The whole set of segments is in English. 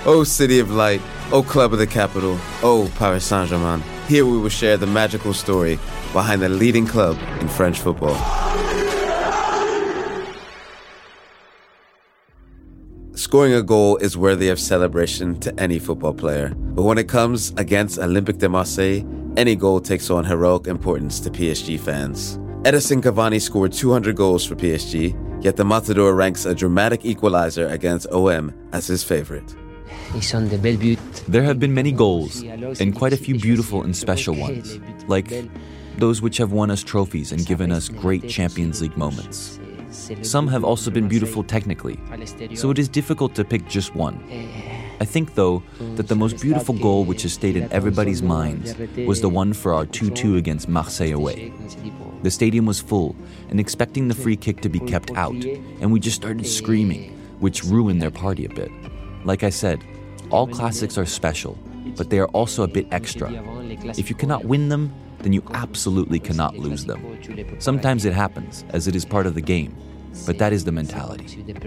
Oh, city of light. Oh, club of the capital. Oh, Paris Saint-Germain. Here we will share the magical story behind the leading club in French football. Scoring a goal is worthy of celebration to any football player. But when it comes against Olympique de Marseille, any goal takes on heroic importance to PSG fans. Edison Cavani scored 200 goals for PSG, yet the Matador ranks a dramatic equalizer against OM as his favorite. There have been many goals, and quite a few beautiful and special ones, like those which have won us trophies and given us great Champions League moments. Some have also been beautiful technically, so it is difficult to pick just one. I think, though, that the most beautiful goal which has stayed in everybody's minds was the one for our 2-2 against Marseille away. The stadium was full and expecting the free kick to be kept out, and we just started screaming, which ruined their party a bit. Like I said, all classics are special, but they are also a bit extra. If you cannot win them, then you absolutely cannot lose them. Sometimes it happens, as it is part of the game, but that is the mentality.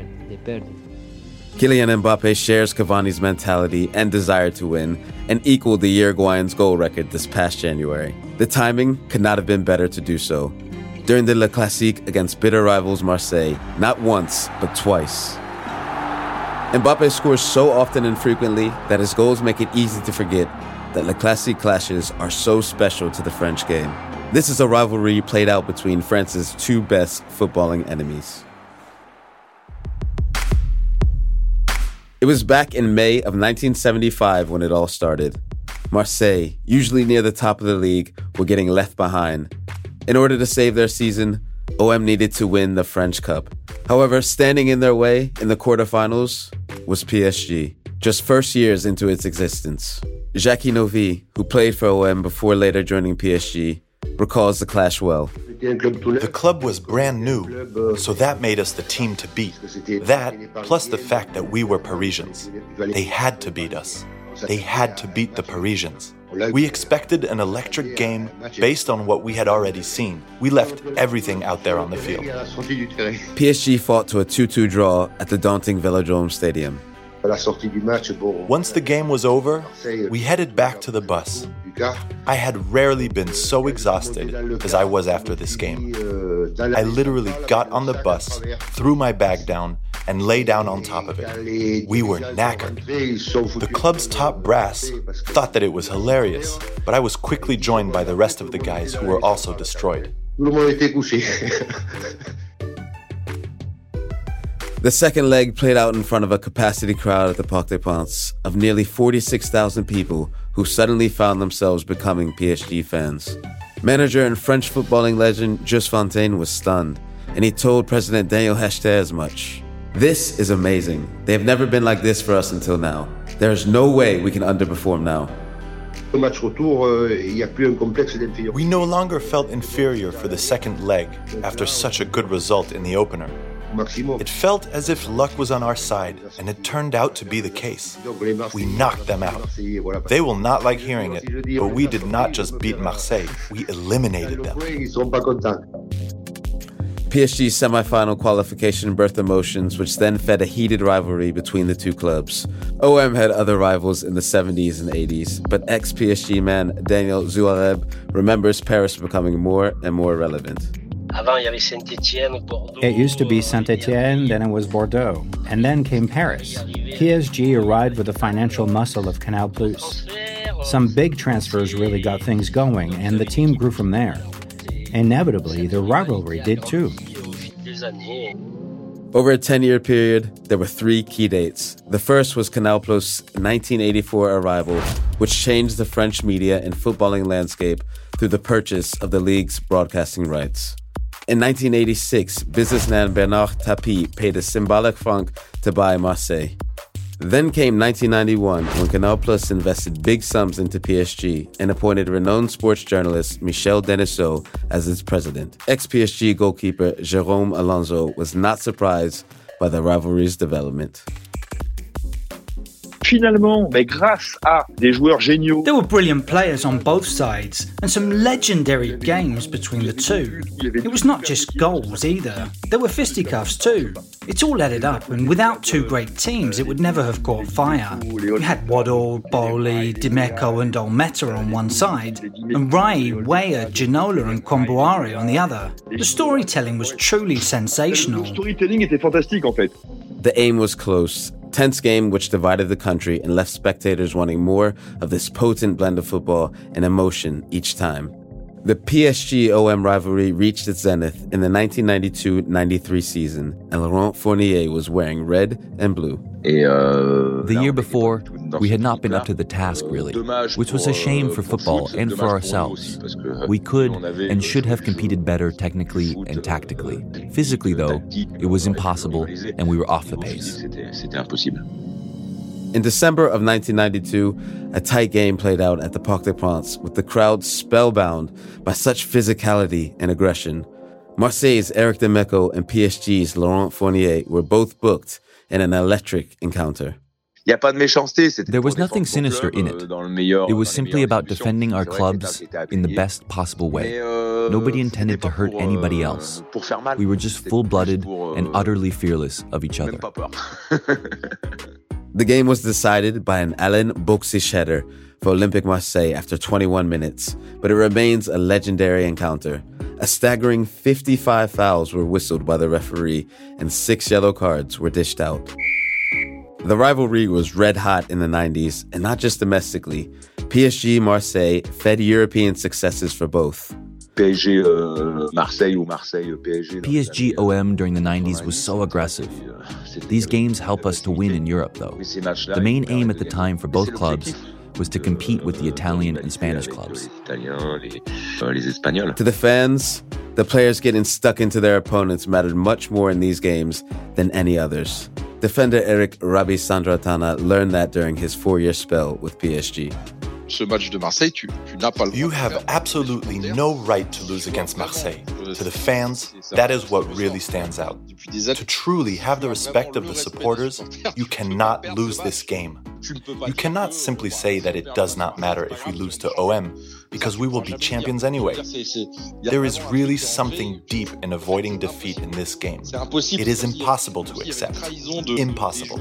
Kylian Mbappe shares Cavani's mentality and desire to win and equaled the Uruguayan's goal record this past January. The timing could not have been better to do so. During the Le Classique against bitter rivals Marseille, not once, but twice. Mbappe scores so often and frequently that his goals make it easy to forget that Le Classique clashes are so special to the French game. This is a rivalry played out between France's two best footballing enemies. It was back in May of 1975 when it all started. Marseille, usually near the top of the league, were getting left behind. In order to save their season, OM needed to win the French Cup. However, standing in their way in the quarterfinals was PSG, just first years into its existence. Jackie Novi, who played for OM before later joining PSG, recalls the clash well. The club was brand new, so that made us the team to beat. That, plus the fact that we were Parisians. They had to beat us. They had to beat the Parisians. We expected an electric game based on what we had already seen. We left everything out there on the field. PSG fought to a 2-2 draw at the daunting Velodrome Stadium. Once the game was over, we headed back to the bus. I had rarely been so exhausted as I was after this game. I literally got on the bus, threw my bag down, and lay down on top of it. We were knackered. The club's top brass thought that it was hilarious, but I was quickly joined by the rest of the guys who were also destroyed. The second leg played out in front of a capacity crowd at the Parc des Princes of nearly 46,000 people who suddenly found themselves becoming PSG fans. Manager and French footballing legend Just Fontaine was stunned, and he told President Daniel Hechter as much. "This is amazing. They have never been like this for us until now. There is no way we can underperform now." We no longer felt inferior for the second leg after such a good result in the opener. It felt as if luck was on our side, and it turned out to be the case. We knocked them out. They will not like hearing it, but we did not just beat Marseille, we eliminated them. PSG's semi-final qualification birthed emotions, which then fed a heated rivalry between the two clubs. OM had other rivals in the 70s and 80s, but ex-PSG man Daniel Zouareb remembers Paris becoming more and more relevant. It used to be Saint-Etienne, then it was Bordeaux, and then came Paris. PSG arrived with the financial muscle of Canal+. Some big transfers really got things going, and the team grew from there. Inevitably, the rivalry did too. Over a 10-year period, there were 3 key dates. The first was Canal+ 1984 arrival, which changed the French media and footballing landscape through the purchase of the league's broadcasting rights. In 1986, businessman Bernard Tapie paid a symbolic franc to buy Marseille. Then came 1991, when Canal+ invested big sums into PSG and appointed renowned sports journalist Michel Denisot as its president. Ex-PSG goalkeeper Jérôme Alonso was not surprised by the rivalry's development. There were brilliant players on both sides and some legendary games between the two. It was not just goals either. There were fisticuffs too. It all added up, and without two great teams, it would never have caught fire. You had Waddle, Bowley, Dimeco and Olmeta on one side, and Rai, Weah, Ginola and Kombuare on the other. The storytelling was truly sensational. The aim was close. Tense game which divided the country and left spectators wanting more of this potent blend of football and emotion each time. The PSG-OM rivalry reached its zenith in the 1992-93 season, and Laurent Fournier was wearing red and blue. The year before, we had not been up to the task, really, which was a shame for football and for ourselves. We could and should have competed better technically and tactically. Physically, though, it was impossible, and we were off the pace. In December of 1992, a tight game played out at the Parc des Princes, with the crowd spellbound by such physicality and aggression. Marseille's Eric Dimeco and PSG's Laurent Fournier were both booked in an electric encounter. There was nothing sinister in it. It was simply about defending our clubs in the best possible way. Nobody intended to hurt anybody else. We were just full-blooded and utterly fearless of each other. The game was decided by an Alain Boxish header for Olympique Marseille after 21 minutes, but it remains a legendary encounter. A staggering 55 fouls were whistled by the referee and 6 yellow cards were dished out. The rivalry was red hot in the 90s, and not just domestically. PSG Marseille fed European successes for both. PSG-OM during the 90s was so aggressive. These games help us to win in Europe, though. The main aim at the time for both clubs was to compete with the Italian and Spanish clubs. To the fans, the players getting stuck into their opponents mattered much more in these games than any others. Defender Eric Rabbi Sandratana learned that during his 4-year spell with PSG. You have absolutely no right to lose against Marseille. To the fans, that is what really stands out. To truly have the respect of the supporters, you cannot lose this game. You cannot simply say that it does not matter if we lose to OM, because we will be champions anyway. There is really something deep in avoiding defeat in this game. It is impossible to accept. Impossible.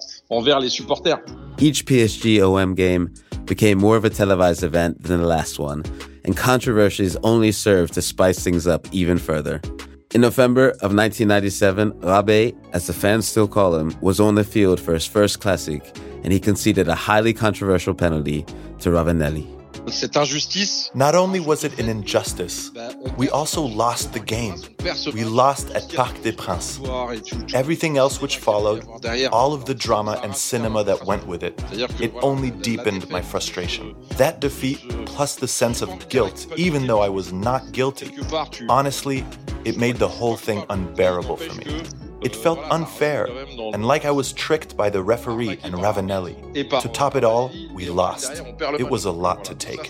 Each PSG-OM game became more of a televised event than the last one, and controversies only served to spice things up even further. In November of 1997, Rabé, as the fans still call him, was on the field for his first Classic, and he conceded a highly controversial penalty to Ravanelli. Not only was it an injustice, we also lost the game. We lost at Parc des Princes. Everything else which followed, all of the drama and cinema that went with it, it only deepened my frustration. That defeat, plus the sense of guilt, even though I was not guilty, honestly, it made the whole thing unbearable for me. It felt unfair, and like I was tricked by the referee and Ravanelli. To top it all, we lost. It was a lot to take.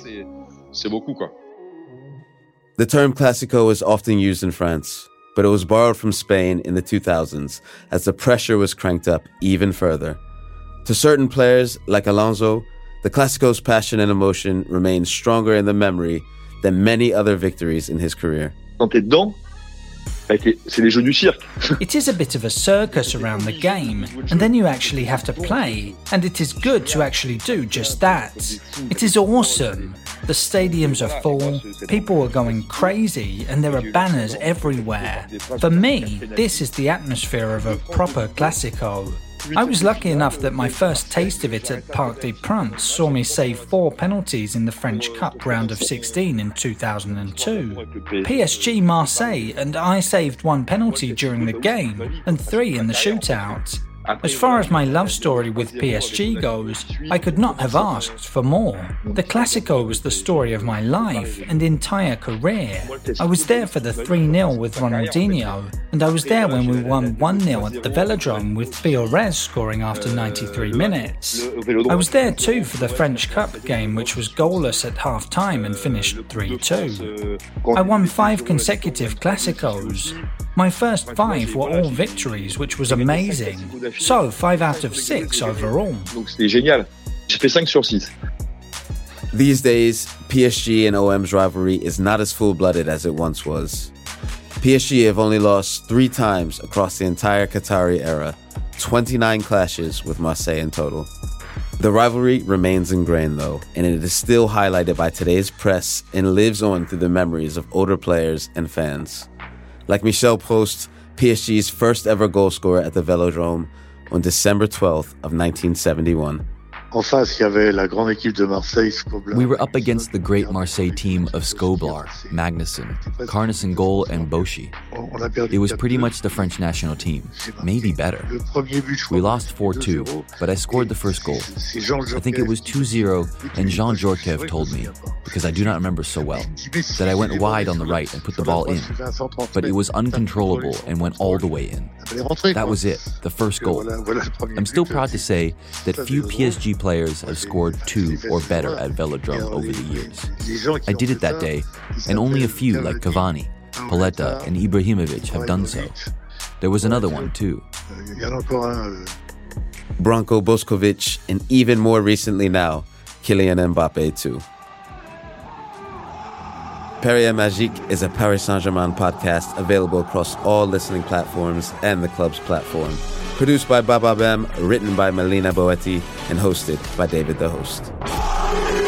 The term Classico is often used in France, but it was borrowed from Spain in the 2000s as the pressure was cranked up even further. To certain players, like Alonso, the Clasico's passion and emotion remains stronger in the memory than many other victories in his career. It is a bit of a circus around the game, and then you actually have to play, and it is good to actually do just that. It is awesome. The stadiums are full, people are going crazy, and there are banners everywhere. For me, this is the atmosphere of a proper Classico. I was lucky enough that my first taste of it at Parc des Princes saw me save 4 penalties in the French Cup round of 16 in 2002. PSG Marseille, and I saved 1 penalty during the game and 3 in the shootout. As far as my love story with PSG goes, I could not have asked for more. The Classico was the story of my life and entire career. I was there for the 3-0 with Ronaldinho, and I was there when we won 1-0 at the Velodrome with Fiorez scoring after 93 minutes. I was there too for the French Cup game, which was goalless at half-time and finished 3-2. I won 5 consecutive Classicos. My first 5 were all victories, which was amazing. So 5 out of 6 overall. Donc c'était génial. J'ai fait 5 sur 6. These days, PSG and OM's rivalry is not as full-blooded as it once was. PSG have only lost 3 times across the entire Qatari era, 29 clashes with Marseille in total. The rivalry remains ingrained though, and it is still highlighted by today's press and lives on through the memories of older players and fans. Like Michel Prost, PSG's first ever goal scorer at the Velodrome on December 12th of 1971. We were up against the great Marseille team of Scoblar, Magnussen, Carnes in goal, and Bochy. It was pretty much the French national team, maybe better. We lost 4-2, but I scored the first goal. I think it was 2-0, and Jean Djorkaeff told me, because I do not remember so well, that I went wide on the right and put the ball in. But it was uncontrollable and went all the way in. That was it, the first goal. I'm still proud to say that few PSG players have scored 2 or better at Velodrome over the years. I did it that day, and only a few like Cavani, Paletta, and Ibrahimovic have done so. There was another one too. Branko Boskovic, and even more recently now, Kylian Mbappe too. Paris Magique is a Paris Saint-Germain podcast available across all listening platforms and the club's platform. Produced by Baba Bem, written by Melina Boetti, and hosted by David the Host.